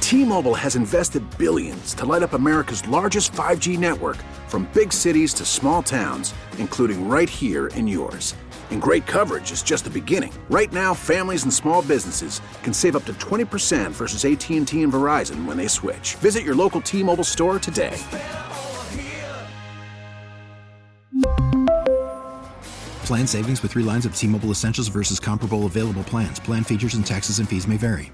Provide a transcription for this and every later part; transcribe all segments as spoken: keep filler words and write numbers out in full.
T-Mobile has invested billions to light up America's largest five G network, from big cities to small towns, including right here in yours. And great coverage is just the beginning. Right now, families and small businesses can save up to twenty percent versus A T and T and Verizon when they switch. Visit your local T-Mobile store today. Plan savings with three lines of T-Mobile Essentials versus comparable available plans. Plan features and taxes and fees may vary.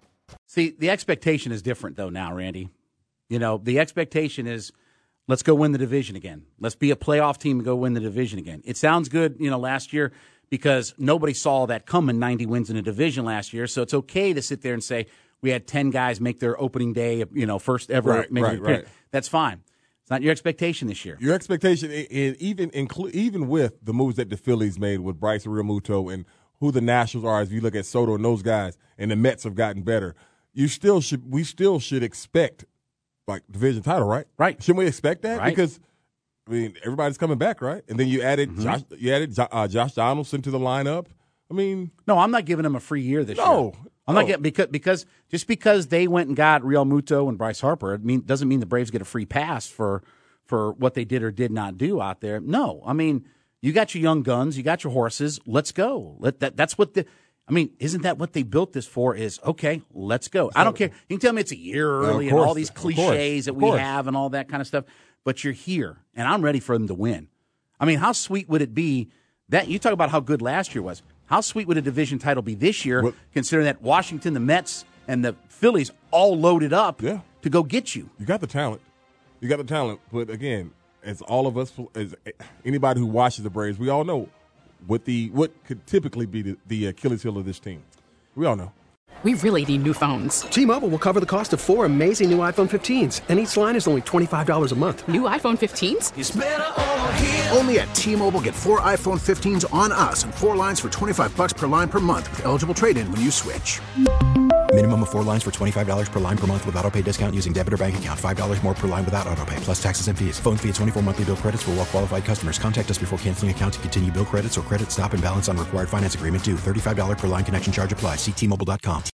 See, the expectation is different, though, now, Randy. You know, the expectation is, let's go win the division again. Let's be a playoff team and go win the division again. It sounds good, you know, last year because nobody saw that coming, ninety wins in a division last year. So it's okay to sit there and say we had ten guys make their opening day, you know, first ever. Right, right, right. That's fine. It's not your expectation this year. Your expectation, and even include even with the moves that the Phillies made with Bryce Realmuto and who the Nationals are, as you look at Soto and those guys, and the Mets have gotten better. You still should. We still should expect like division title, right? Right. Shouldn't we expect that? Right. Because I mean, everybody's coming back, right? And then you added Mm-hmm. Josh, you added uh, Josh Donaldson to the lineup. I mean, no, I'm not giving them a free year this no, year. I'm no. not getting because because just because they went and got Realmuto and Bryce Harper, it mean doesn't mean the Braves get a free pass for for what they did or did not do out there. No, I mean you got your young guns, you got your horses. Let's go. Let that. That's what the. I mean, isn't that what they built this for? Is okay, let's go. I don't care. You can tell me it's a year early course, and all these cliches that we course. have and all that kind of stuff, but you're here, and I'm ready for them to win. I mean, how sweet would it be that you talk about how good last year was? How sweet would a division title be this year, Well, considering that Washington, the Mets, and the Phillies all loaded up Yeah. to go get you? You got the talent. You got the talent. But again, as all of us, as anybody who watches the Braves, we all know what the what could typically be the, the Achilles heel of this team. We all know. We really need new phones. T-Mobile will cover the cost of four amazing new iPhone fifteens, and each line is only twenty-five dollars a month. New iPhone fifteens? It's better over here. Only at T-Mobile, get four iPhone fifteens on us and four lines for twenty-five bucks per line per month with eligible trade-in when you switch. Minimum of four lines for twenty-five dollars per line per month with autopay discount using debit or bank account. five dollars more per line without autopay, plus taxes and fees. Phone fee at twenty-four monthly bill credits for well-qualified customers. Contact us before canceling account to continue bill credits or credit stop and balance on required finance agreement due. thirty-five dollars per line connection charge applies. See T Mobile dot com.